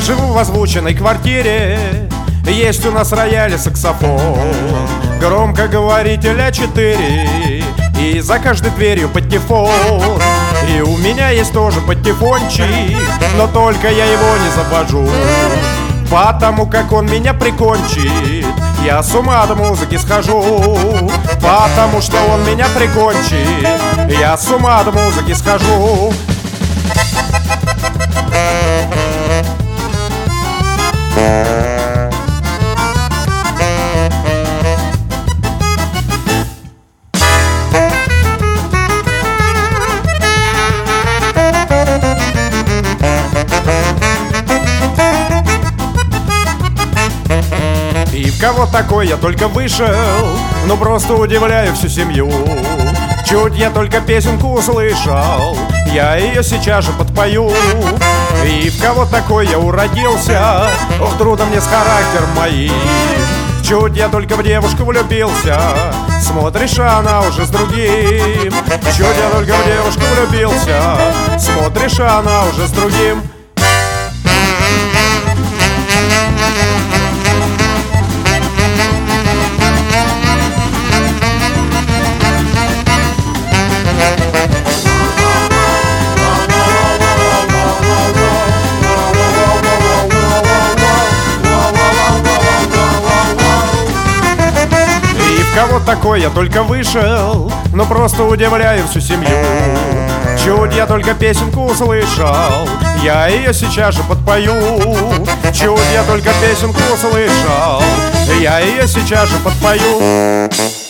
живу в озвученной квартире, есть у нас рояль и саксофон, громкоговоритель А4 и за каждой дверью патефон. И у меня есть тоже патефончик, но только я его не завожу, потому как он меня прикончит. Я с ума от музыки схожу, потому что он меня прикончит. Я с ума от музыки схожу. И в кого такой я только вышел, ну просто удивляю всю семью. Чуть я только песенку услышал, я ее сейчас же подпою. И в кого такой я уродился, ох, трудно мне с характером моим. Чуть я только в девушку влюбился, смотришь, а она уже с другим. Чуть я только в девушку влюбился, смотришь, а она уже с другим. Кого такой я только вышел, но просто удивляю всю семью. Чуть я только песенку услышал, я ее сейчас же подпою. Чуть я только песенку услышал, я ее сейчас же подпою.